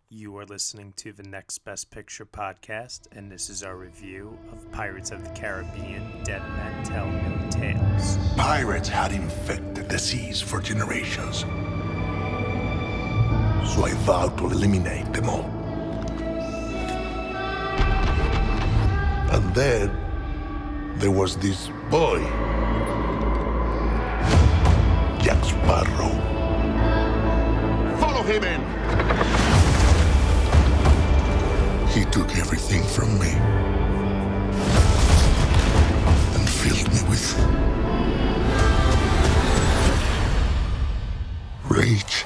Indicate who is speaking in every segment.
Speaker 1: You are listening to the Next Best Picture podcast, and this is our review of Pirates of the Caribbean: Dead Men Tell No Tales.
Speaker 2: Pirates had infected the seas for generations, so I vowed to eliminate them all. And then there was this boy, Jack Sparrow. Follow him in! He took everything from me and filled me with rage.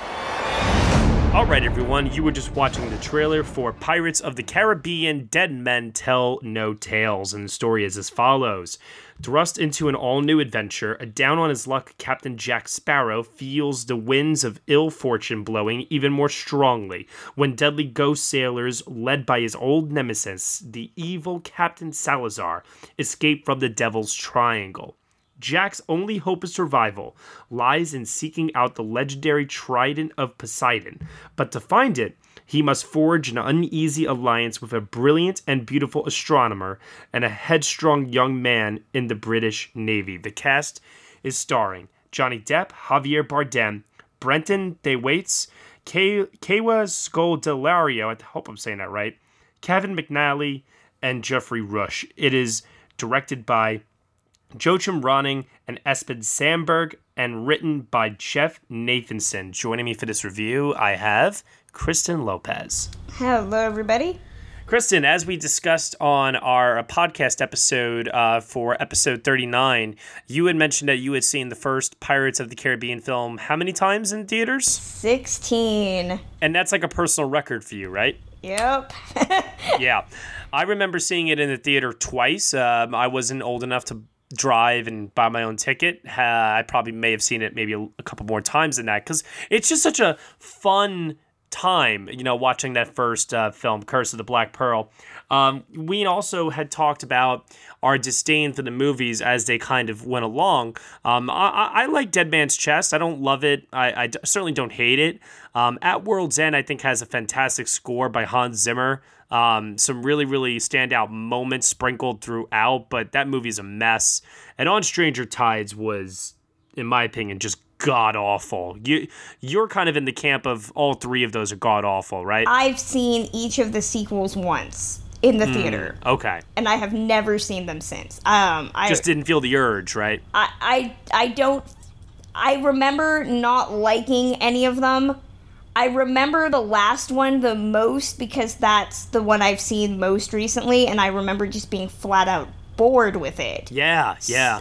Speaker 1: All right, everyone, you were just watching the trailer for Pirates of the Caribbean: Dead Men Tell No Tales, and the story is as follows. Thrust into an all-new adventure, a down-on-his-luck Captain Jack Sparrow feels the winds of ill fortune blowing even more strongly when deadly ghost sailors, led by his old nemesis, the evil Captain Salazar, escape from the Devil's Triangle. Jack's only hope of survival lies in seeking out the legendary Trident of Poseidon, but to find it, he must forge an uneasy alliance with a brilliant and beautiful astronomer and a headstrong young man in the British Navy. The cast is starring Johnny Depp, Javier Bardem, Brenton Thwaites, Kaywa Scodelario, I hope I'm saying that right, Kevin McNally, and Geoffrey Rush. It is directed by Joachim Ronning and Espen Sandberg, and written by Jeff Nathanson. Joining me for this review, I have Kristen Lopez.
Speaker 3: Hello, everybody.
Speaker 1: Kristen, as we discussed on our podcast episode for episode 39, you had mentioned that you had seen the first Pirates of the Caribbean film how many times in theaters?
Speaker 3: 16.
Speaker 1: And that's like a personal record for you, right?
Speaker 3: Yep.
Speaker 1: Yeah. I remember seeing it in the theater twice. I wasn't old enough to drive and buy my own ticket. I probably may have seen it maybe a couple more times than that, because it's just such a fun time, watching that first film, Curse of the Black Pearl. We also had talked about our disdain for the movies as they kind of went along. I like Dead Man's Chest. I don't love it. I certainly don't hate it. At World's End, I think, has a fantastic score by Hans Zimmer. Some really, really standout moments sprinkled throughout, but that movie's a mess. And On Stranger Tides was, in my opinion, just god-awful. You're kind of in the camp of all three of those are god-awful, right?
Speaker 3: I've seen each of the sequels once in the theater.
Speaker 1: Okay.
Speaker 3: And I have never seen them since.
Speaker 1: Just didn't feel the urge, right?
Speaker 3: I remember not liking any of them. I remember the last one the most because that's the one I've seen most recently, and I remember just being flat out bored with it.
Speaker 1: Yeah.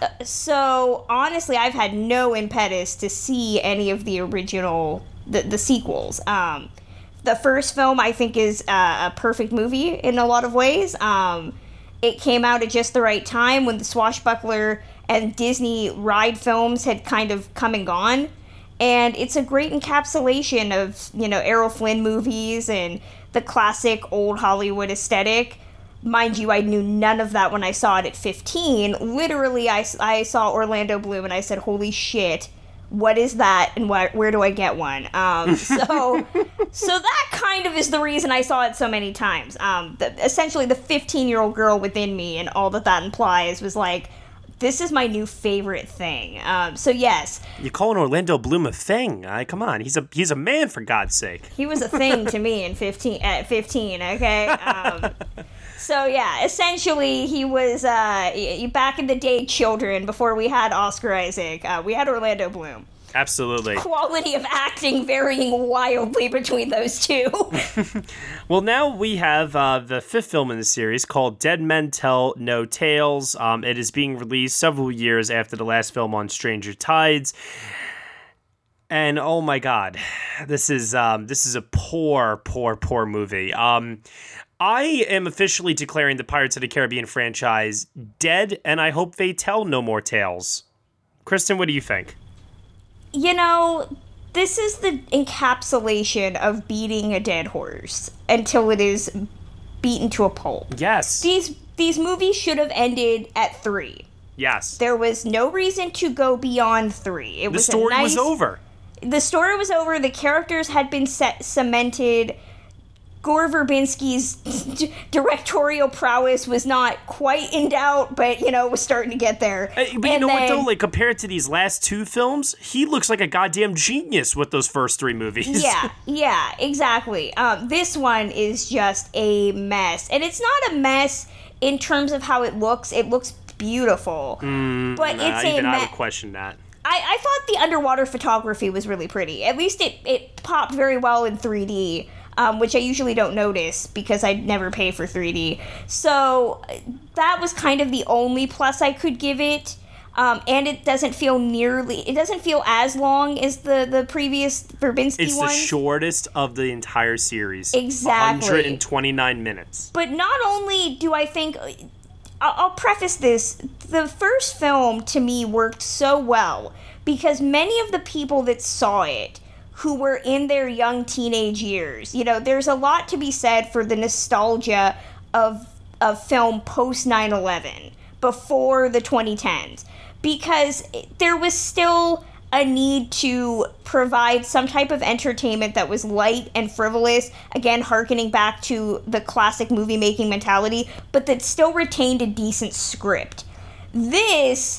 Speaker 3: So honestly, I've had no impetus to see any of the original, the sequels. The first film, I think, is a perfect movie in a lot of ways. It came out at just the right time when the swashbuckler and Disney ride films had kind of come and gone. And it's a great encapsulation of, Errol Flynn movies and the classic old Hollywood aesthetic. Mind you, I knew none of that when I saw it at 15. Literally, I saw Orlando Bloom and I said, holy shit, what is that and where do I get one? So that kind of is the reason I saw it so many times. Essentially, the 15-year-old girl within me and all that implies was like, this is my new favorite thing. So yes.
Speaker 1: You're calling Orlando Bloom a thing? Come on, he's a man, for God's sake.
Speaker 3: He was a thing to me at 15, okay? So yeah, essentially he was, back in the day, children, before we had Oscar Isaac, we had Orlando Bloom.
Speaker 1: Absolutely.
Speaker 3: Quality of acting varying wildly between those two.
Speaker 1: Well, now we have the fifth film in the series called Dead Men Tell No Tales. It is being released several years after the last film On Stranger Tides. And oh my God, this is a poor movie. I am officially declaring the Pirates of the Caribbean franchise dead, and I hope they tell no more tales. Kristen, what do you think?
Speaker 3: This is the encapsulation of beating a dead horse until it is beaten to a pulp.
Speaker 1: Yes.
Speaker 3: These movies should have ended at 3.
Speaker 1: Yes.
Speaker 3: There was no reason to go beyond 3.
Speaker 1: The story was over.
Speaker 3: The story was over. The characters had been cemented. Gore Verbinski's directorial prowess was not quite in doubt, but, was starting to get there.
Speaker 1: But you know what, though? Like, compared to these last two films, he looks like a goddamn genius with those first three movies.
Speaker 3: Yeah, exactly. This one is just a mess. And it's not a mess in terms of how it looks. It looks beautiful. But it's a
Speaker 1: mess. I would question that.
Speaker 3: I thought the underwater photography was really pretty. At least it popped very well in 3D. Which I usually don't notice because I never pay for 3D. So that was kind of the only plus I could give it. And it doesn't feel as long as the previous Verbinski
Speaker 1: It's
Speaker 3: ones.
Speaker 1: the shortest of the entire series.
Speaker 3: Exactly.
Speaker 1: 129 minutes.
Speaker 3: But not only do I think... I'll preface this. The first film, to me, worked so well because many of the people that saw it who were in their young teenage years. There's a lot to be said for the nostalgia of film post 9/11, before the 2010s, because there was still a need to provide some type of entertainment that was light and frivolous, again, hearkening back to the classic movie-making mentality, but that still retained a decent script. This...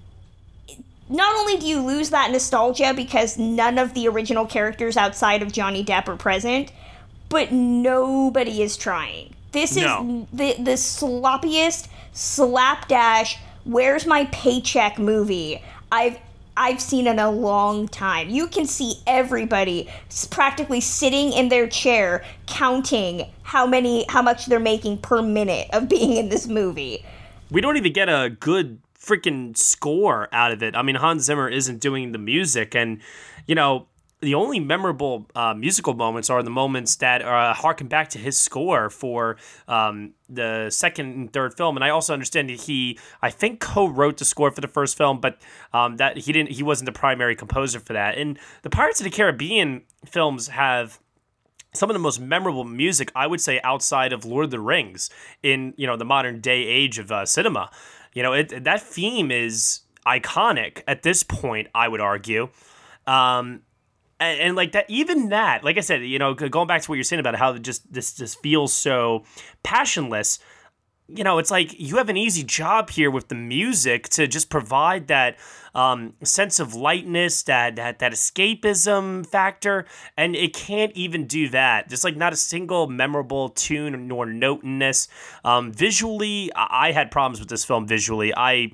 Speaker 3: Not only do you lose that nostalgia because none of the original characters outside of Johnny Depp are present, but nobody is trying. This is the sloppiest, slapdash, where's my paycheck movie I've seen in a long time. You can see everybody practically sitting in their chair counting how much they're making per minute of being in this movie.
Speaker 1: We don't even get a good freaking score out of it. I mean, Hans Zimmer isn't doing the music, and the only memorable musical moments are the moments that harken back to his score for the second and third film. And I also understand that he, I think, co-wrote the score for the first film, but that he wasn't the primary composer for that. And the Pirates of the Caribbean films have some of the most memorable music, I would say, outside of Lord of the Rings in the modern day age of cinema. That theme is iconic at this point, I would argue. And like that, even that, like I said, going back to what you're saying about how this just feels so passionless, it's like you have an easy job here with the music to just provide that sense of lightness, that escapism factor, and it can't even do that. Just like not a single memorable tune nor note in this. Visually, I had problems with this film visually.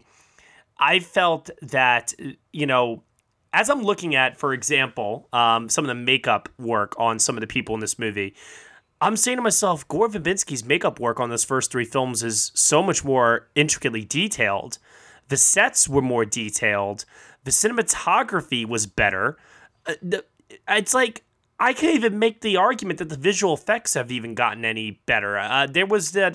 Speaker 1: I felt that, as I'm looking at, for example, some of the makeup work on some of the people in this movie, I'm saying to myself, Gore Verbinski's makeup work on those first three films is so much more intricately detailed. The sets were more detailed. The cinematography was better. It's like, I can't even make the argument that the visual effects have even gotten any better. There was that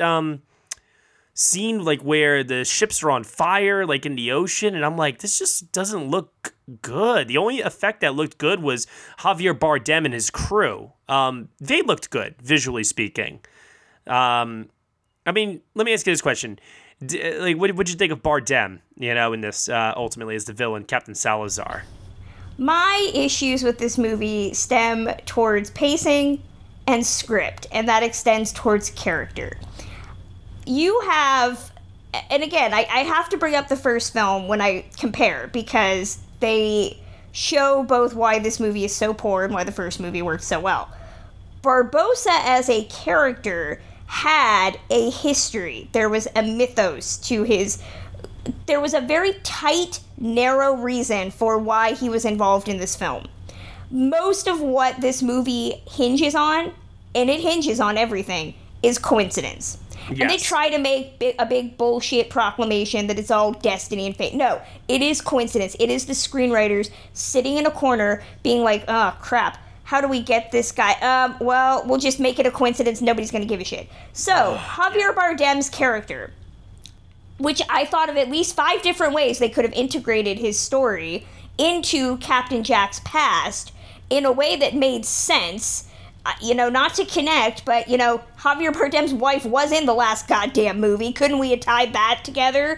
Speaker 1: scene like where the ships are on fire, like in the ocean, and I'm like, this just doesn't look good. The only effect that looked good was Javier Bardem and his crew. They looked good, visually speaking. I mean, let me ask you this question. What did you think of Bardem, in this, ultimately, as the villain, Captain Salazar?
Speaker 3: My issues with this movie stem towards pacing and script, and that extends towards character. You have, and again, I have to bring up the first film when I compare, because they show both why this movie is so poor and why the first movie worked so well. Barbossa as a character had a history. There was a mythos to his... There was a very tight, narrow reason for why he was involved in this film. Most of what this movie hinges on, and it hinges on everything, is coincidence. Yes. And they try to make a big bullshit proclamation that it's all destiny and fate. No, it is coincidence. It is the screenwriters sitting in a corner being like, oh, crap, how do we get this guy? Well, we'll just make it a coincidence. Nobody's going to give a shit. So, Javier Bardem's character, which I thought of at least 5 different ways they could have integrated his story into Captain Jack's past in a way that made sense. Not to connect, but, Javier Bardem's wife was in the last goddamn movie. Couldn't we have tied that together?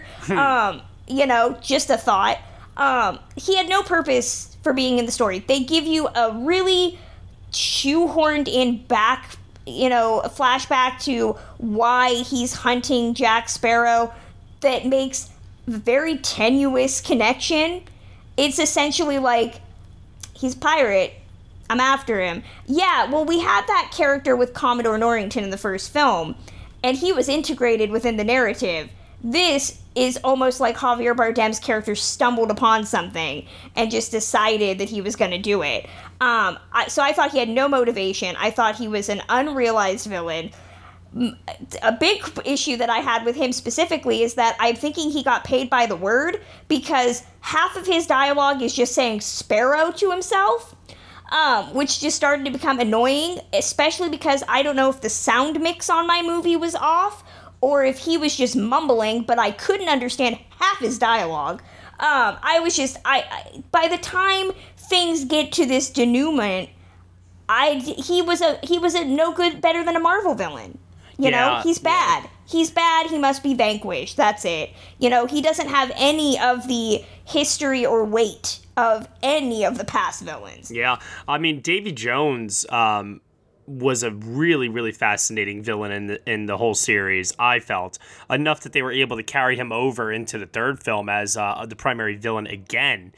Speaker 3: Just a thought. He had no purpose for being in the story. They give you a really shoehorned in back a flashback to why he's hunting Jack Sparrow that makes a very tenuous connection. It's essentially like, he's a pirate, I'm after him. Yeah, well, we had that character with Commodore Norrington in the first film, and he was integrated within the narrative. This is almost like Javier Bardem's character stumbled upon something and just decided that he was going to do it. So I thought he had no motivation. I thought he was an unrealized villain. A big issue that I had with him specifically is that I'm thinking he got paid by the word, because half of his dialogue is just saying Sparrow to himself, which just started to become annoying, especially because I don't know if the sound mix on my movie was off or if he was just mumbling, but I couldn't understand half his dialogue. I by the time things get to this denouement, he was a no good, better than a Marvel villain. You know, he's bad. Yeah. He's bad. He must be vanquished. That's it. You know, he doesn't have any of the history or weight of any of the past villains.
Speaker 1: Yeah. I mean, Davy Jones was a really, really fascinating villain in the whole series, I felt. Enough that they were able to carry him over into the third film as the primary villain again.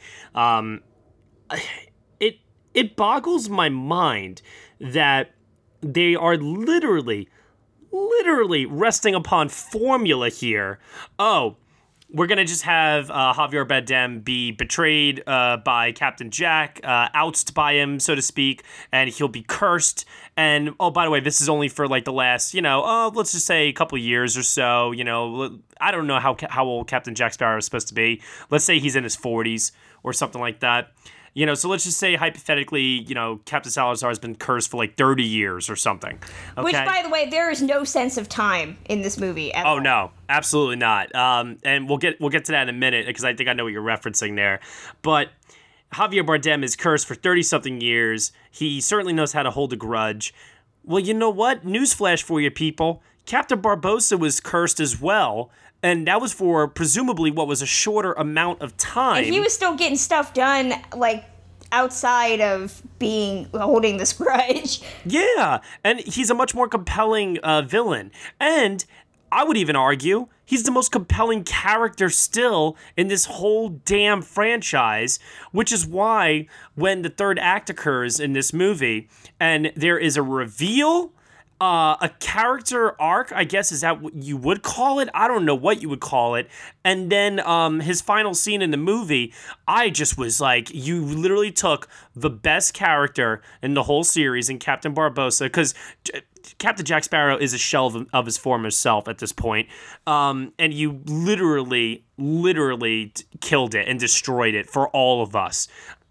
Speaker 1: It boggles my mind that they are literally resting upon formula here. Oh, we're going to just have Javier Bardem be betrayed by Captain Jack, ousted by him, so to speak, and he'll be cursed. And, oh, by the way, this is only for, like, the last, let's just say a couple years or so. I don't know how old Captain Jack Sparrow is supposed to be. Let's say he's in his 40s or something like that. So let's just say, hypothetically, Captain Salazar has been cursed for like 30 years or something. Okay?
Speaker 3: Which, by the way, there is no sense of time in this movie at all.
Speaker 1: Oh, no, absolutely not. And we'll get to that in a minute, because I think I know what you're referencing there. But Javier Bardem is cursed for 30-something years. He certainly knows how to hold a grudge. Well, you know what? Newsflash for you people. Captain Barbossa was cursed as well. And that was for presumably what was a shorter amount of time.
Speaker 3: And he was still getting stuff done, like, outside of holding this grudge.
Speaker 1: Yeah, and he's a much more compelling villain. And I would even argue he's the most compelling character still in this whole damn franchise, which is why when the third act occurs in this movie and there is a reveal, a character arc, I guess, is that what you would call it? I don't know what you would call it. And then his final scene in the movie, I just was like, you literally took the best character in the whole series in Captain Barbossa, because Captain Jack Sparrow is a shell of his former self at this point, and you literally killed it and destroyed it for all of us.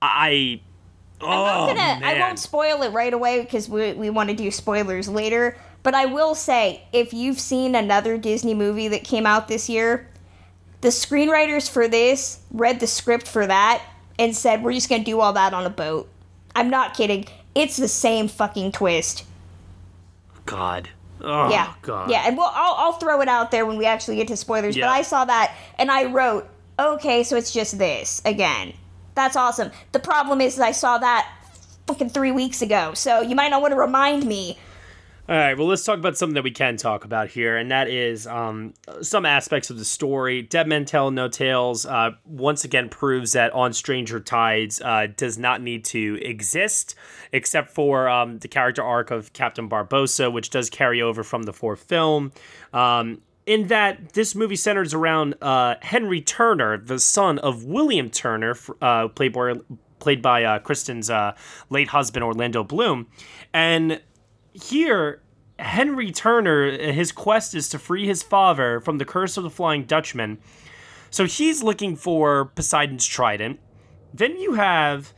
Speaker 3: I won't spoil it right away because we want to do spoilers later, but I will say, if you've seen another Disney movie that came out this year, the screenwriters for this read the script for that and said, we're just going to do all that on a boat. I'm not kidding. It's the same fucking twist.
Speaker 1: God. Oh,
Speaker 3: yeah.
Speaker 1: God.
Speaker 3: Yeah, and I'll throw it out there when we actually get to spoilers,
Speaker 1: yeah.
Speaker 3: But I saw that and I wrote, okay, so it's just this again. That's awesome. The problem is I saw that fucking 3 weeks ago, so you might not want to remind me.
Speaker 1: All right, well, let's talk about something that we can talk about here, and that is some aspects of the story. Dead Men Tell No Tales once again proves that On Stranger Tides does not need to exist, except for the character arc of Captain Barbossa, which does carry over from the fourth film. In that this movie centers around Henry Turner, the son of William Turner, played by Kristen's late husband, Orlando Bloom. And here, Henry Turner, his quest is to free his father from the curse of the Flying Dutchman. So he's looking for Poseidon's trident. Then you have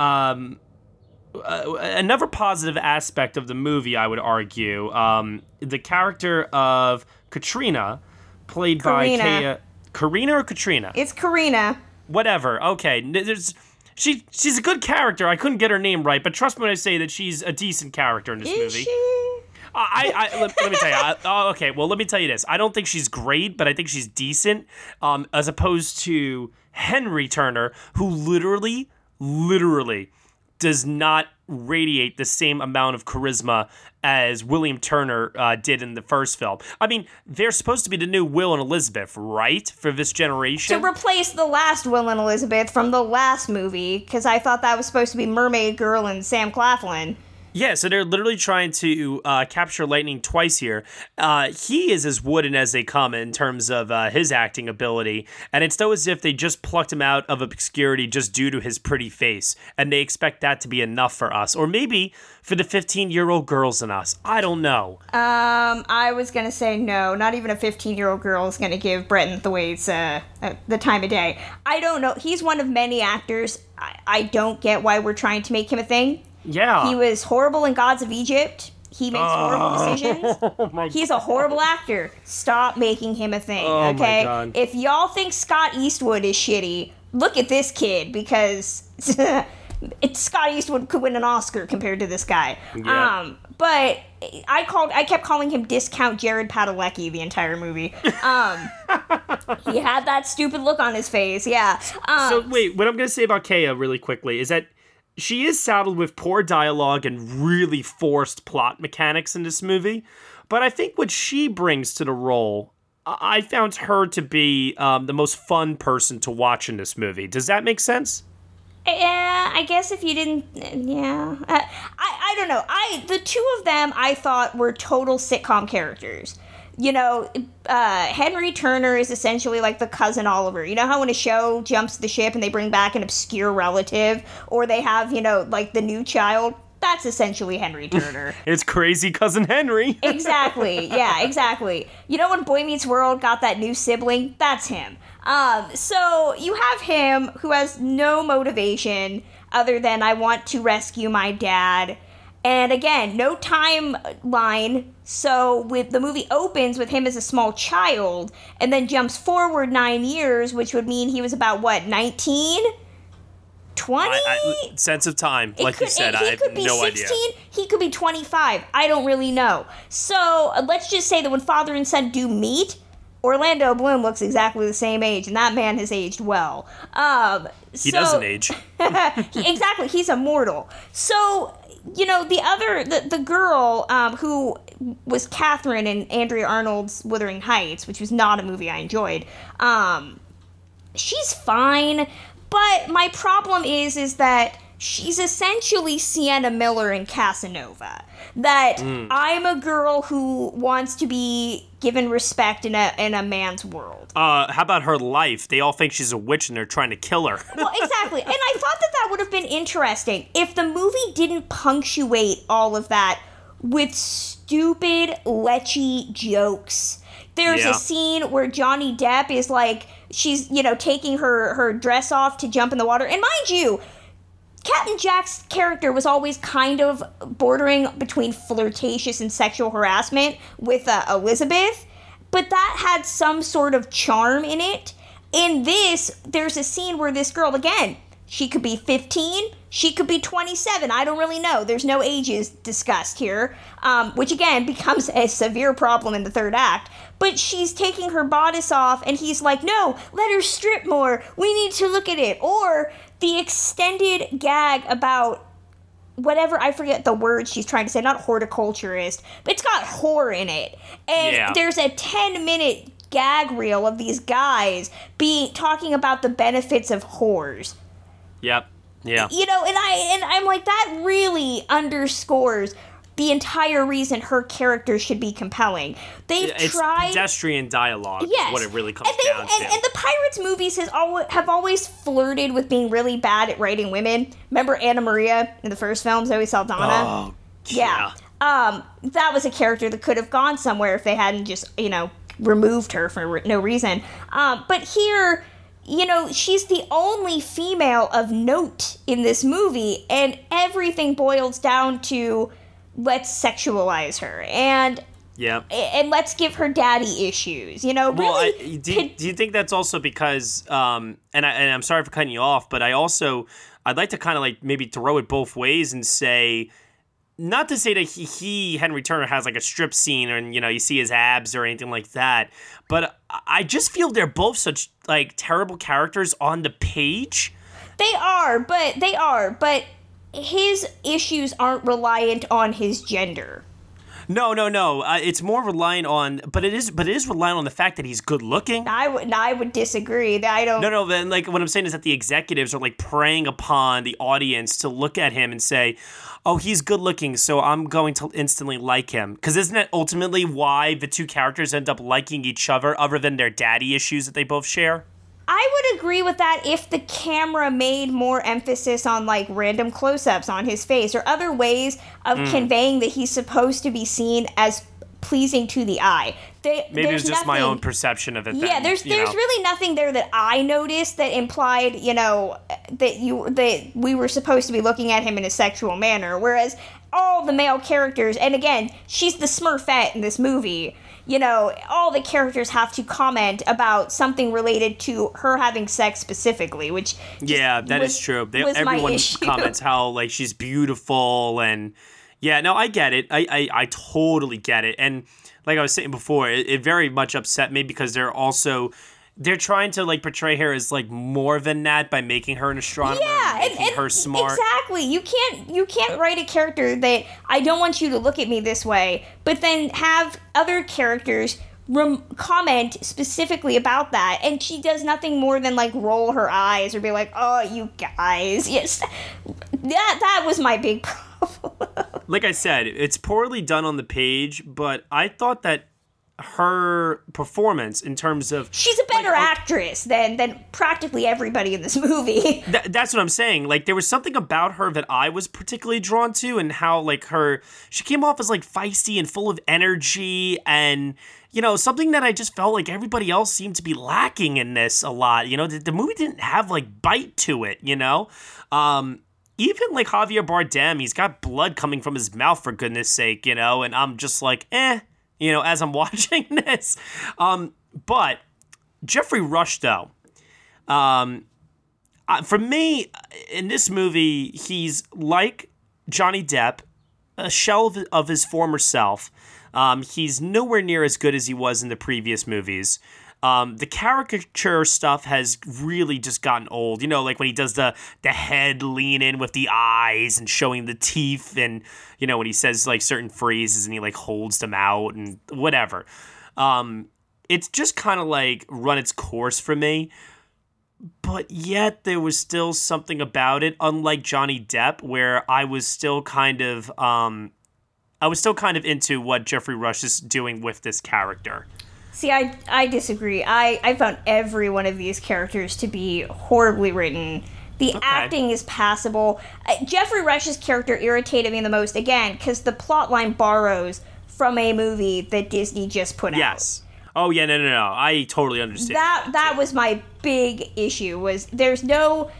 Speaker 1: another positive aspect of the movie, I would argue. The character of Katrina, played by Karina or Katrina?
Speaker 3: It's Karina.
Speaker 1: Whatever. Okay. She's a good character. I couldn't get her name right, but trust me when I say that she's a decent character in this movie.
Speaker 3: Is she?
Speaker 1: Let me tell you. Okay, well, let me tell you this. I don't think she's great, but I think she's decent, as opposed to Henry Turner, who literally does not radiate the same amount of charisma as William Turner did in the first film. I mean, they're supposed to be the new Will and Elizabeth, right? For this generation?
Speaker 3: To replace the last Will and Elizabeth from the last movie, because I thought that was supposed to be Mermaid Girl and Sam Claflin.
Speaker 1: Yeah, so they're literally trying to capture lightning twice here. He is as wooden as they come in terms of his acting ability, and it's though as if they just plucked him out of obscurity just due to his pretty face, and they expect that to be enough for us, or maybe for the 15-year-old girls in us. I don't know.
Speaker 3: I was gonna say no. Not even a 15-year-old girl is gonna give Brenton Thwaites the time of day. I don't know. He's one of many actors. I don't get why we're trying to make him a thing.
Speaker 1: Yeah.
Speaker 3: He was horrible in Gods of Egypt. He makes horrible decisions. He's a horrible actor. Stop making him a thing, okay?
Speaker 1: My God.
Speaker 3: If y'all think Scott Eastwood is shitty, look at this kid, because Scott Eastwood could win an Oscar compared to this guy.
Speaker 1: Yeah.
Speaker 3: But I kept calling him Discount Jared Padalecki the entire movie. He had that stupid look on his face, yeah.
Speaker 1: So wait, what I'm going to say about Kea really quickly is that she is saddled with poor dialogue and really forced plot mechanics in this movie. But I think what she brings to the role, I found her to be the most fun person to watch in this movie. Does that make sense?
Speaker 3: Yeah, I guess if you didn't, yeah. I don't know. The two of them I thought were total sitcom characters. You know, Henry Turner is essentially like the cousin Oliver. You know how when a show jumps the ship and they bring back an obscure relative, or they have, you know, like the new child? That's essentially Henry Turner.
Speaker 1: It's crazy cousin Henry.
Speaker 3: Exactly. Yeah, exactly. You know when Boy Meets World got that new sibling? That's him. So you have him who has no motivation other than I want to rescue my dad. And again, no timeline. So with the movie opens with him as a small child and then jumps forward 9 years, which would mean he was about what, 19? 20?
Speaker 1: Sense of time, like you said, I have no idea.
Speaker 3: He could be 25. I don't really know. So let's just say that when father and son do meet, Orlando Bloom looks exactly the same age, and that man has aged well.
Speaker 1: He doesn't age.
Speaker 3: Exactly, he's immortal. So, you know, the girl who was Catherine in Andrea Arnold's Wuthering Heights, which was not a movie I enjoyed, she's fine. But my problem is that she's essentially Sienna Miller in Casanova. That I'm a girl who wants to be given respect in a man's world.
Speaker 1: How about her life? They all think she's a witch and they're trying to kill her.
Speaker 3: Well, exactly. And I thought that would have been interesting if the movie didn't punctuate all of that with stupid, lechy jokes. There's a scene where Johnny Depp is like, she's, you know, taking her dress off to jump in the water. And mind you, Captain Jack's character was always kind of bordering between flirtatious and sexual harassment with Elizabeth, but that had some sort of charm in it. In this, there's a scene where this girl, again, she could be 15, she could be 27, I don't really know. There's no ages discussed here, which again becomes a severe problem in the third act. But she's taking her bodice off, and he's like, no, let her strip more, we need to look at it. Or the extended gag about whatever, I forget the word she's trying to say, not horticulturist, but it's got whore in it. And there's a 10-minute gag reel of these guys talking about the benefits of whores.
Speaker 1: Yep. Yeah.
Speaker 3: You know, and I'm like, that really underscores the entire reason her character should be compelling. It's
Speaker 1: pedestrian dialogue. Yes. Is what it really comes down to.
Speaker 3: And the Pirates movies have always flirted with being really bad at writing women. Remember Anna Maria in the first film, Zoe Saldana?
Speaker 1: Oh, yeah.
Speaker 3: That was a character that could have gone somewhere if they hadn't just, you know, removed her for no reason. But here, you know, she's the only female of note in this movie, and everything boils down to let's sexualize her and let's give her daddy issues. You know, really.
Speaker 1: Well, do you think that's also because and I'm sorry for cutting you off, but I'd like to kind of like maybe throw it both ways and say, not to say that Henry Turner has like a strip scene and, you know, you see his abs or anything like that, but I just feel they're both such like terrible characters on the page.
Speaker 3: They are, but his issues aren't reliant on his gender.
Speaker 1: No. It's more reliant on, but it is reliant on the fact that he's good looking.
Speaker 3: I would disagree. I don't.
Speaker 1: No. Then like what I'm saying is that the executives are like preying upon the audience to look at him and say, "Oh, he's good looking, so I'm going to instantly like him." Because isn't that ultimately why the two characters end up liking each other, other than their daddy issues that they both share?
Speaker 3: I would agree with that if the camera made more emphasis on like random close-ups on his face or other ways of conveying that he's supposed to be seen as pleasing to the eye.
Speaker 1: Maybe it was just my own perception of it.
Speaker 3: Yeah, there's really nothing there that I noticed that implied, that we were supposed to be looking at him in a sexual manner. Whereas all the male characters, and again, she's the Smurfette in this movie. All the characters have to comment about something related to her having sex specifically, which
Speaker 1: is true. Everyone comments how like she's beautiful, and I get it. I totally get it. And like I was saying before, it very much upset me because they're trying to like portray her as like more than that by making her an astronomer, and her smart.
Speaker 3: Exactly. You can't write a character that I don't want you to look at me this way, but then have other characters comment specifically about that, and she does nothing more than like roll her eyes or be like, "Oh, you guys." Yes, that was my big problem.
Speaker 1: Like I said, it's poorly done on the page, but I thought that her performance in terms of
Speaker 3: she's a better actress than practically everybody in this movie.
Speaker 1: That's what I'm saying. Like there was something about her that I was particularly drawn to, and how like she came off as like feisty and full of energy, and something that I just felt like everybody else seemed to be lacking in this a lot. The movie didn't have like bite to it. Even like Javier Bardem, he's got blood coming from his mouth, for goodness sake. And I'm just like as I'm watching this. But Jeffrey Rush, though, for me, in this movie, he's like Johnny Depp, a shell of his former self. He's nowhere near as good as he was in the previous movies. The caricature stuff has really just gotten old. Like when he does the head lean in with the eyes and showing the teeth, and when he says like certain phrases and he like holds them out and whatever. It's just kind of like run its course for me. But yet there was still something about it, unlike Johnny Depp, where I was still kind of into what Jeffrey Rush is doing with this character.
Speaker 3: See, I disagree. I found every one of these characters to be horribly written. The acting is passable. Jeffrey Rush's character irritated me the most, again, because the plotline borrows from a movie that Disney just put out.
Speaker 1: Yes. Oh, yeah, no. I totally understand.
Speaker 3: That was my big issue, was there's nothing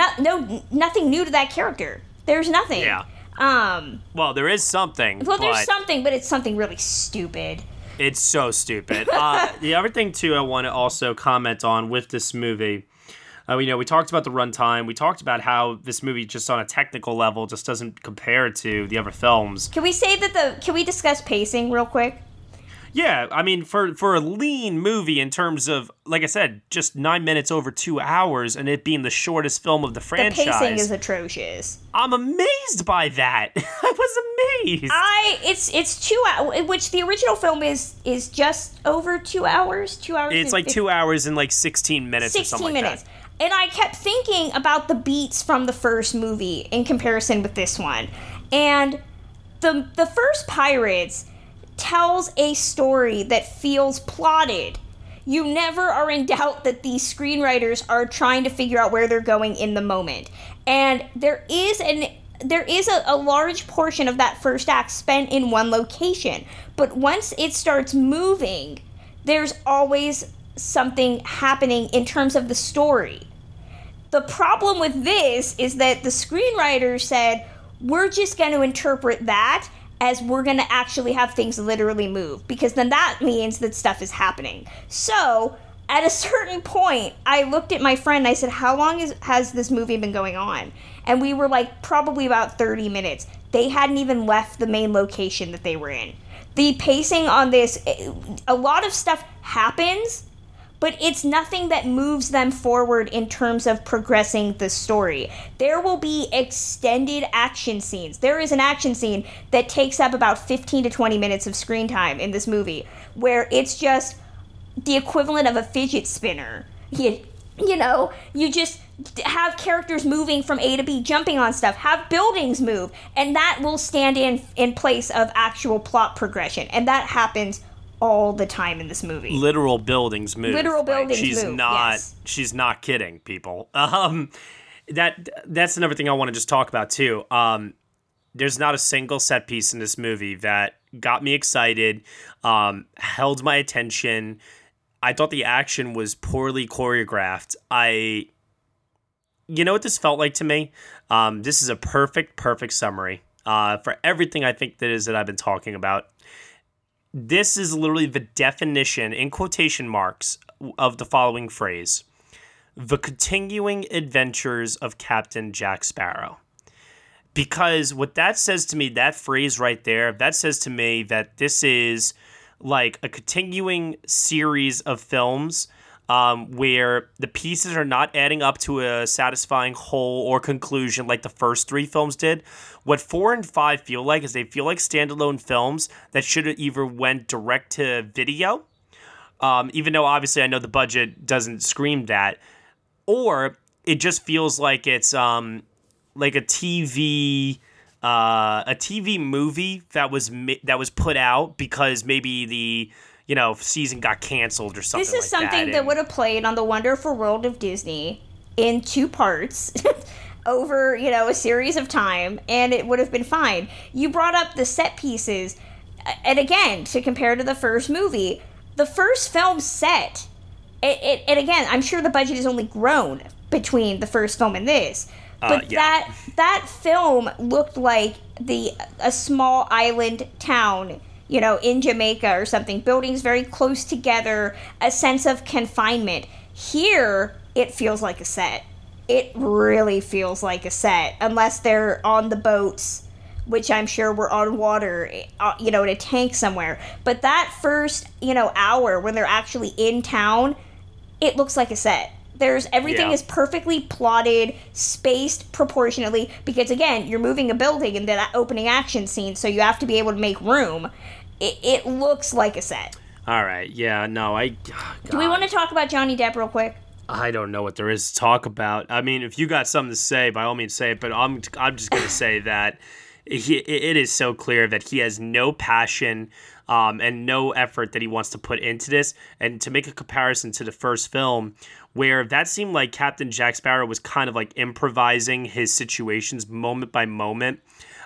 Speaker 3: new to that character. There's nothing.
Speaker 1: Yeah. Well, there is something.
Speaker 3: Well, there's something, but it's something really stupid.
Speaker 1: It's so stupid. The other thing, too, I want to also comment on with this movie, we talked about the runtime. We talked about how this movie, just on a technical level, just doesn't compare to the other films.
Speaker 3: Can we discuss pacing real quick?
Speaker 1: Yeah, I mean, for a lean movie in terms of, like I said, just 9 minutes over 2 hours, and it being the shortest film of the franchise.
Speaker 3: The pacing is atrocious.
Speaker 1: I'm amazed by that. I was amazed.
Speaker 3: It's 2 hours, which the original film is just over 2 hours. 2 hours.
Speaker 1: It's like 2 hours and like 16 minutes.
Speaker 3: 16 minutes. And I kept thinking about the beats from the first movie in comparison with this one, and the first Pirates tells a story that feels plotted. You never are in doubt that these screenwriters are trying to figure out where they're going in the moment. And there is a large portion of that first act spent in one location. But once it starts moving, there's always something happening in terms of the story. The problem with this is that the screenwriter said, we're just going to interpret that as we're going to actually have things literally move, because then that means that stuff is happening. So, at a certain point, I looked at my friend and I said, how long has this movie been going on? And we were like, probably about 30 minutes. They hadn't even left the main location that they were in. The pacing on this, a lot of stuff happens, but it's nothing that moves them forward in terms of progressing the story. There will be extended action scenes. There is an action scene that takes up about 15 to 20 minutes of screen time in this movie, where it's just the equivalent of a fidget spinner. You just have characters moving from A to B, jumping on stuff, have buildings move, and that will stand in place of actual plot progression. And that happens all the time in this movie.
Speaker 1: Literal buildings move.
Speaker 3: Literal buildings
Speaker 1: she's
Speaker 3: move,
Speaker 1: not
Speaker 3: yes.
Speaker 1: She's not kidding, people. That's another thing I want to just talk about too. There's not a single set piece in this movie that got me excited, held my attention. I thought the action was poorly choreographed. You know what this felt like to me? This is a perfect summary for everything I think that I've been talking about. This is literally the definition, in quotation marks, of the following phrase: the continuing adventures of Captain Jack Sparrow. Because what that says to me, that phrase right there, that says to me that this is like a continuing series of films where the pieces are not adding up to a satisfying whole or conclusion like the first three films did. What 4 and 5 feel like is they feel like standalone films that should have either went direct to video, even though obviously I know the budget doesn't scream that, or it just feels like it's like a TV movie that was put out because maybe the season got canceled or something.
Speaker 3: This is
Speaker 1: like
Speaker 3: something that would have played on the Wonderful World of Disney in 2 parts over, a series of time, and it would have been fine. You brought up the set pieces, and again, to compare to the first movie, the first film set, and again, I'm sure the budget has only grown between the first film and this, but
Speaker 1: yeah.
Speaker 3: that film looked like a small island town, in Jamaica or something. Buildings very close together, a sense of confinement. Here, it feels like a set. It really feels like a set, unless they're on the boats, which I'm sure were on water, in a tank somewhere. But that first, hour when they're actually in town, it looks like a set. Everything is perfectly plotted, spaced proportionately, because again, you're moving a building in that opening action scene, so you have to be able to make room. It looks like a set.
Speaker 1: All right, yeah, no,
Speaker 3: Do we want to talk about Johnny Depp real quick?
Speaker 1: I don't know what there is to talk about. I mean, if you got something to say, by all means say it, but I'm just going to say that it is so clear that he has no passion and no effort that he wants to put into this. And to make a comparison to the first film, where that seemed like Captain Jack Sparrow was kind of like improvising his situations moment by moment,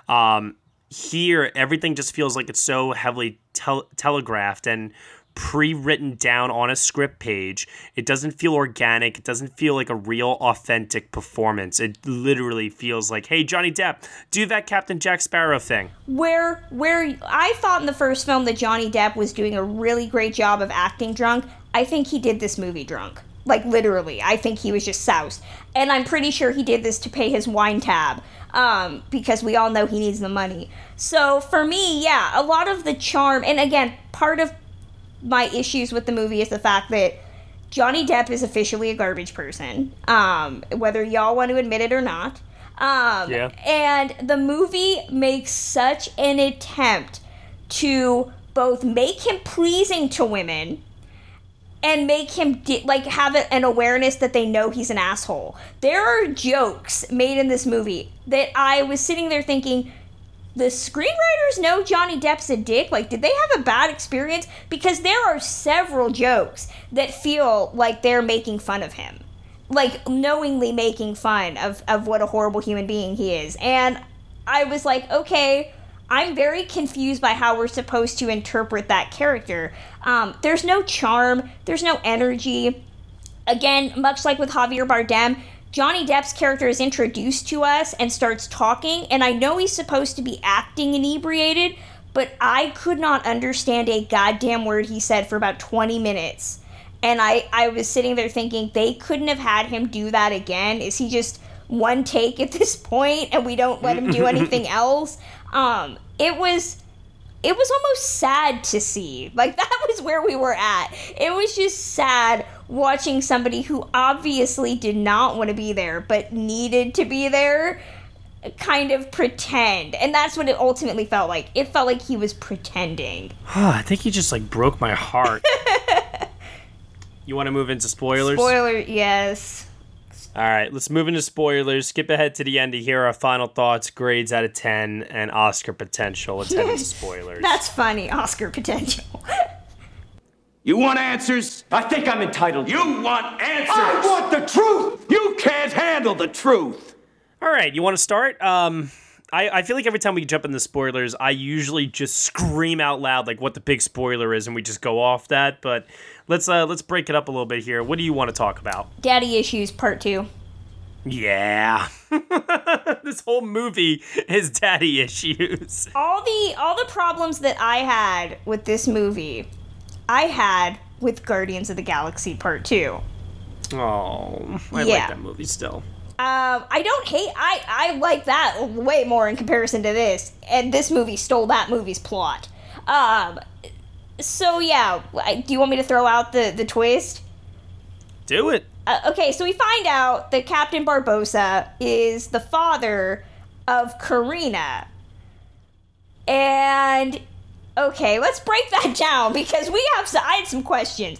Speaker 1: here everything just feels like it's so heavily telegraphed and pre-written down on a script page. It doesn't feel organic. It doesn't feel like a real, authentic performance. It literally feels like, hey, Johnny Depp, do that Captain Jack Sparrow thing.
Speaker 3: Where I thought in the first film that Johnny Depp was doing a really great job of acting drunk, I think he did this movie drunk. Like, literally. I think he was just soused. And I'm pretty sure he did this to pay his wine tab, because we all know he needs the money. So, for me, yeah, a lot of the charm, and again, part of my issues with the movie is the fact that Johnny Depp is officially a garbage person, whether y'all want to admit it or not.
Speaker 1: Yeah.
Speaker 3: And the movie makes such an attempt to both make him pleasing to women and make him have an awareness that they know he's an asshole. There are jokes made in this movie that I was sitting there thinking, the screenwriters know Johnny Depp's a dick? Like, did they have a bad experience? Because there are several jokes that feel like they're making fun of him. Like, knowingly making fun of what a horrible human being he is. And I was like, okay, I'm very confused by how we're supposed to interpret that character. There's no charm. There's no energy. Again, much like with Javier Bardem, Johnny Depp's character is introduced to us and starts talking, and I know he's supposed to be acting inebriated, but I could not understand a goddamn word he said for about 20 minutes. And I was sitting there thinking, they couldn't have had him do that again? Is he just one take at this point, and we don't let him do anything else? It was it was almost sad to see. Like, that was where we were at. It was just sad watching somebody who obviously did not want to be there, but needed to be there, kind of pretend. And that's what it ultimately felt like. It felt like he was pretending.
Speaker 1: I think he just, like, broke my heart. You want to move into spoilers?
Speaker 3: Spoiler, yes.
Speaker 1: All right, let's move into spoilers. Skip ahead to the end to hear our final thoughts, grades out of 10, and Oscar potential. Let's head into spoilers.
Speaker 3: That's funny, Oscar potential.
Speaker 4: You want answers?
Speaker 5: I think I'm entitled.
Speaker 4: You want answers?
Speaker 5: I want the truth!
Speaker 4: You can't handle the truth!
Speaker 1: All right, you want to start? I feel like every time we jump into spoilers, I usually just scream out loud like what the big spoiler is, and we just go off that. But let's break it up a little bit here. What do you want to talk about?
Speaker 3: Daddy Issues Part 2.
Speaker 1: Yeah. This whole movie is daddy issues.
Speaker 3: All the problems that I had with this movie, I had with Guardians of the Galaxy Part 2.
Speaker 1: Oh, I like that movie still.
Speaker 3: I like that way more in comparison to this, and this movie stole that movie's plot. So yeah, do you want me to throw out the twist?
Speaker 1: Do it.
Speaker 3: Okay, so we find out that Captain Barbossa is the father of Karina. And, okay, let's break that down, because I had some questions.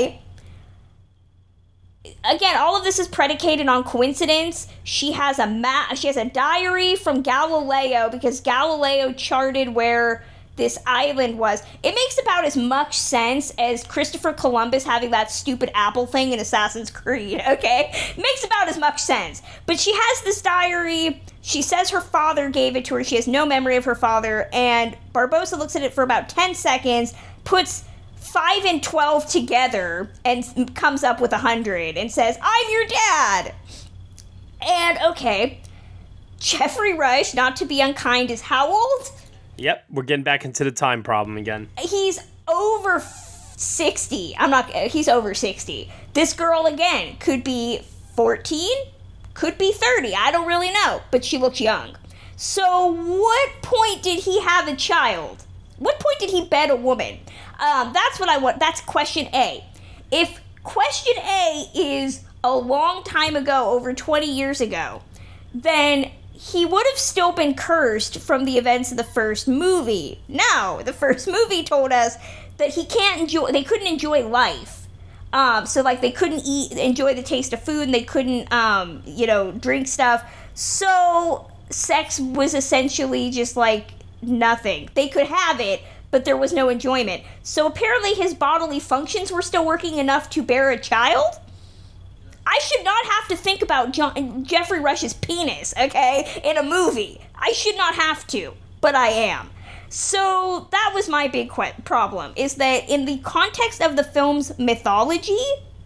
Speaker 3: Again, all of this is predicated on coincidence. She has a diary from Galileo, because Galileo charted where this island was. It makes about as much sense as Christopher Columbus having that stupid apple thing in Assassin's Creed, okay? It makes about as much sense. But she has this diary. She says her father gave it to her. She has no memory of her father. And Barbossa looks at it for about 10 seconds, puts 5 and 12 together, and comes up with 100 and says, "I'm your dad." And, okay, Jeffrey Rush, not to be unkind, is how old?
Speaker 1: Yep, we're getting back into the time problem again.
Speaker 3: He's over 60. He's over 60. This girl, again, could be 14, could be 30. I don't really know, but she looks young. So what point did he have a child? What point did he bed a woman? That's what I want. That's question A. If question A is a long time ago, over 20 years ago, then he would have still been cursed from the events of the first movie. Now, the first movie told us that they couldn't enjoy life. So like they couldn't enjoy the taste of food, and they couldn't, drink stuff. So sex was essentially just like nothing. They could have it, but there was no enjoyment. So apparently his bodily functions were still working enough to bear a child? I should not have to think about Jeffrey Rush's penis, okay, in a movie. I should not have to, but I am. So that was my big problem, is that in the context of the film's mythology,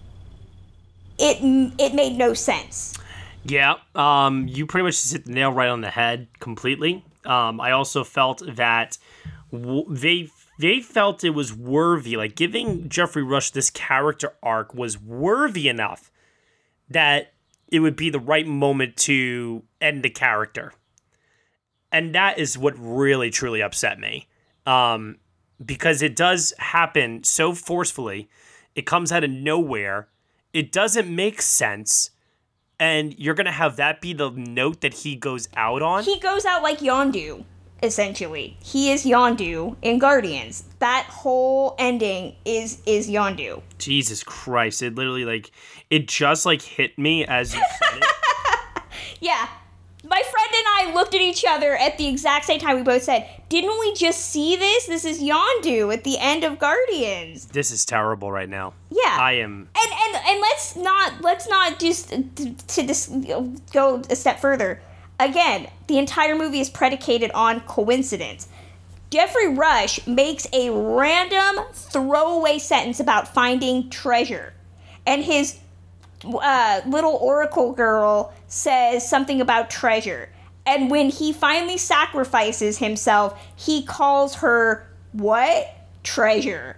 Speaker 3: it made no sense.
Speaker 1: Yeah, you pretty much just hit the nail right on the head completely. I also felt that they felt it was worthy, like giving Jeffrey Rush this character arc was worthy enough that it would be the right moment to end the character. And that is what really, truly upset me. Because it does happen so forcefully. It comes out of nowhere. It doesn't make sense. And you're going to have that be the note that he goes out on?
Speaker 3: He goes out like Yondu, essentially. He is Yondu in Guardians. That whole ending is Yondu.
Speaker 1: Jesus Christ. It literally, it just, hit me as you said it.
Speaker 3: Yeah. My friend and I looked at each other at the exact same time. We both said, didn't we just see this? This is Yondu at the end of Guardians.
Speaker 1: This is terrible right now.
Speaker 3: Yeah.
Speaker 1: I am.
Speaker 3: And let's not just go a step further. Again, the entire movie is predicated on coincidence. Jeffrey Rush makes a random throwaway sentence about finding treasure. And his little oracle girl says something about treasure. And when he finally sacrifices himself, he calls her what? Treasure.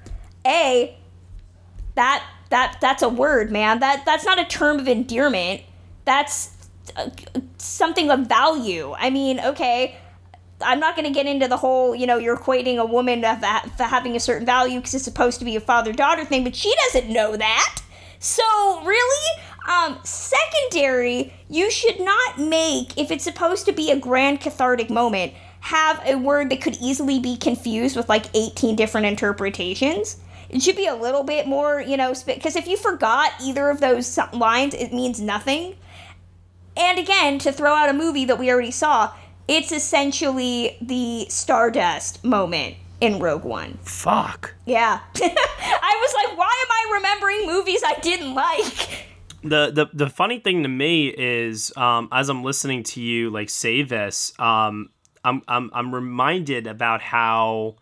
Speaker 3: That's a word, man. That's not a term of endearment. That's something of value. I mean, okay, I'm not going to get into the whole, you're equating a woman for having a certain value because it's supposed to be a father-daughter thing, but she doesn't know that. So, really? Secondary, you should not make, if it's supposed to be a grand cathartic moment, have a word that could easily be confused with 18 different interpretations. It should be a little bit more, because if you forgot either of those lines, it means nothing. And again, to throw out a movie that we already saw, it's essentially the Stardust moment in Rogue One.
Speaker 1: Fuck.
Speaker 3: Yeah. I was like, why am I remembering movies I didn't like?
Speaker 1: The funny thing to me is, as I'm listening to you say this, I'm reminded about how,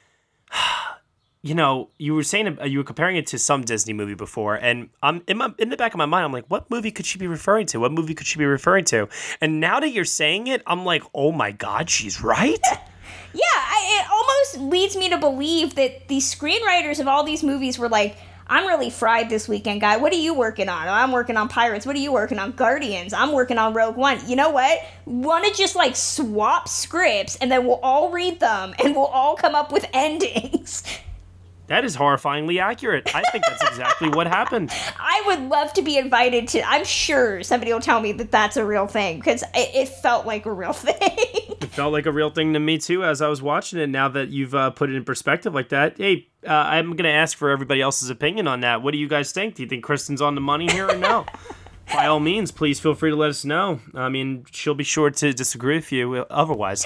Speaker 1: you were saying you were comparing it to some Disney movie before, and I'm in the back of my mind, I'm like, what movie could she be referring to? What movie could she be referring to? And now that you're saying it, I'm like, oh my God, she's right.
Speaker 3: Yeah, it almost leads me to believe that the screenwriters of all these movies were like, I'm really fried this weekend, guy. What are you working on? I'm working on Pirates. What are you working on? Guardians. I'm working on Rogue One. You know what? Want to just swap scripts and then we'll all read them and we'll all come up with endings.
Speaker 1: That is horrifyingly accurate. I think that's exactly what happened.
Speaker 3: I would love to be invited to, I'm sure somebody will tell me that that's a real thing, because it felt like a real thing.
Speaker 1: It felt like a real thing to me, too, as I was watching it. Now that you've put it in perspective like that, hey, I'm going to ask for everybody else's opinion on that. What do you guys think? Do you think Kristen's on the money here or no? By all means, please feel free to let us know. I mean, she'll be sure to disagree with you otherwise.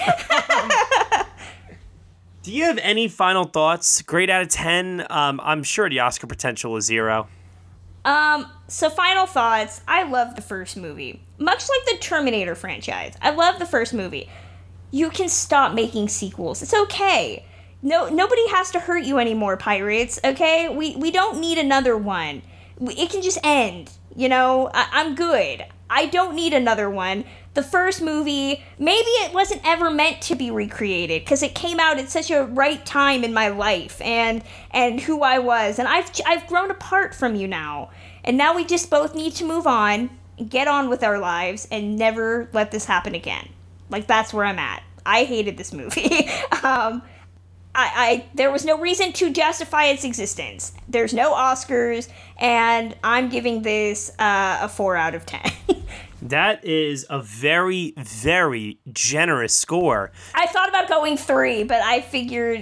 Speaker 1: Do you have any final thoughts? Grade out of 10? I'm sure the Oscar potential is 0.
Speaker 3: So final thoughts. I love the first movie. Much like the Terminator franchise. I love the first movie. You can stop making sequels. It's okay. No, nobody has to hurt you anymore, pirates, okay? We don't need another one. It can just end, I'm good. I don't need another one. The first movie, maybe it wasn't ever meant to be recreated because it came out at such a right time in my life and who I was. And I've grown apart from you now. And now we just both need to move on, get on with our lives, and never let this happen again. That's where I'm at. I hated this movie. There was no reason to justify its existence. There's no Oscars, and I'm giving this a 4 out of 10.
Speaker 1: That is a very, very generous score.
Speaker 3: I thought about going 3, but I figured,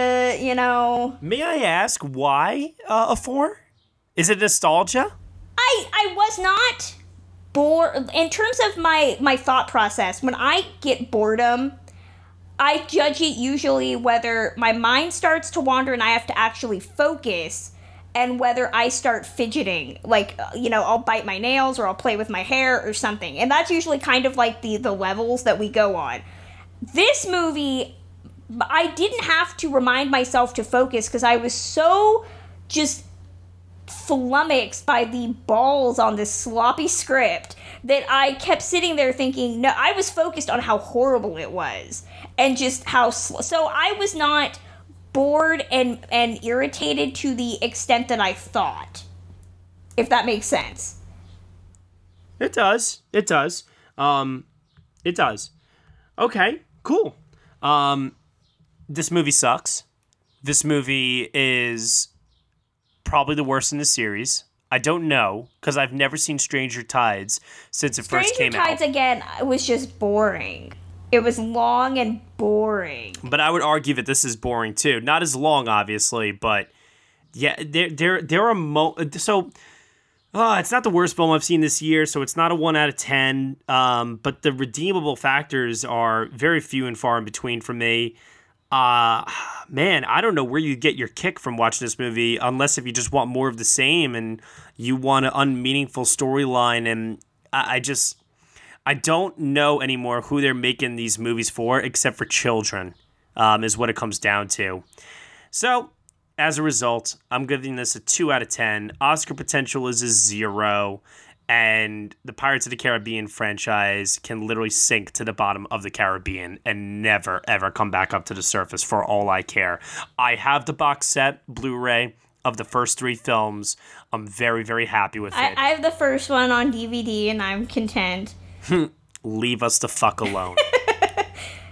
Speaker 1: May I ask why a 4? Is it nostalgia?
Speaker 3: I was not bored. In terms of my thought process, when I get boredom, I judge it usually whether my mind starts to wander and I have to actually focus, and whether I start fidgeting, I'll bite my nails or I'll play with my hair or something. And that's usually kind of the levels that we go on. This movie, I didn't have to remind myself to focus because I was so just flummoxed by the balls on this sloppy script that I kept sitting there thinking, no, I was focused on how horrible it was and just how so I was not bored and irritated to the extent that I thought, if that makes sense.
Speaker 1: It does. It does. It does. Okay, cool. This movie sucks. This movie is probably the worst in the series. I don't know, because I've never seen Stranger Tides since it first came out.
Speaker 3: Stranger Tides, again, was just boring. It was long and boring.
Speaker 1: But I would argue that this is boring too. Not as long, obviously, but yeah, there are it's not the worst film I've seen this year, so it's not a 1 out of 10. But the redeemable factors are very few and far in between for me. Man, I don't know where you get your kick from watching this movie, unless if you just want more of the same and you want an unmeaningful storyline. And I don't know anymore who they're making these movies for, except for children, is what it comes down to. So, as a result, I'm giving this a 2 out of 10. Oscar potential is a 0, and the Pirates of the Caribbean franchise can literally sink to the bottom of the Caribbean and never, ever come back up to the surface for all I care. I have the box set, Blu-ray, of the first 3 films. I'm very, very happy with it.
Speaker 3: I have the first one on DVD, and I'm content.
Speaker 1: Leave us the fuck alone.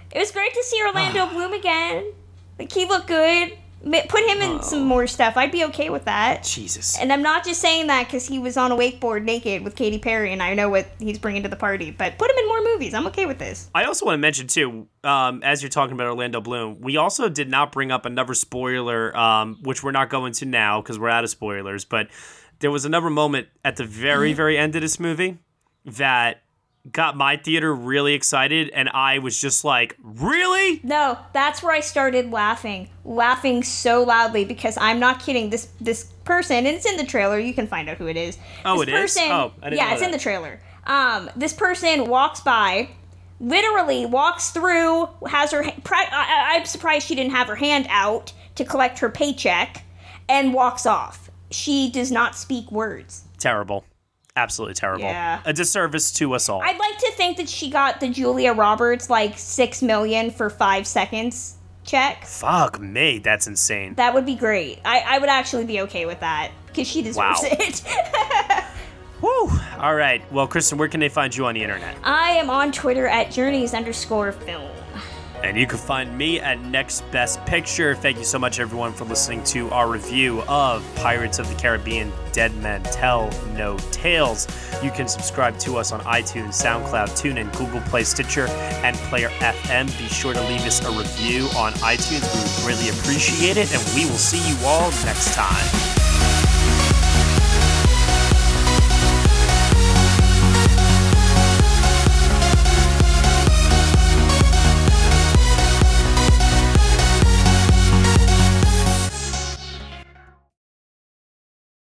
Speaker 3: It was great to see Orlando Bloom again. Like, he looked good. Put him in some more stuff. I'd be okay with that.
Speaker 1: Jesus.
Speaker 3: And I'm not just saying that because he was on a wakeboard naked with Katy Perry, and I know what he's bringing to the party. But put him in more movies. I'm okay with this.
Speaker 1: I also want to mention, too, as you're talking about Orlando Bloom, we also did not bring up another spoiler, which we're not going to now because we're out of spoilers. But there was another moment at the very, very end of this movie that got my theater really excited, and I was just like, really?
Speaker 3: No, that's where I started laughing so loudly because I'm not kidding. This person, and it's in the trailer. You can find out who it is.
Speaker 1: Oh,
Speaker 3: this
Speaker 1: it is? Oh, I didn't know
Speaker 3: it's
Speaker 1: that.
Speaker 3: in the trailer. This person walks by, literally walks through, has her. I'm surprised she didn't have her hand out to collect her paycheck, and walks off. She does not speak words.
Speaker 1: Terrible. Absolutely terrible.
Speaker 3: Yeah.
Speaker 1: A disservice to us all.
Speaker 3: I'd like to think that she got the Julia Roberts like $6 million for 5 seconds check.
Speaker 1: Fuck me, that's insane.
Speaker 3: That would be great. I would actually be okay with that because she deserves it.
Speaker 1: Woo! All right. Well, Kristen, where can they find you on the internet?
Speaker 3: I am on Twitter at journeys_film.
Speaker 1: And you can find me at Next Best Picture. Thank you so much, everyone, for listening to our review of Pirates of the Caribbean: Dead Men Tell No Tales. You can subscribe to us on iTunes, SoundCloud, TuneIn, Google Play, Stitcher, and Player FM. Be sure to leave us a review on iTunes. We would greatly appreciate it, and we will see you all next time.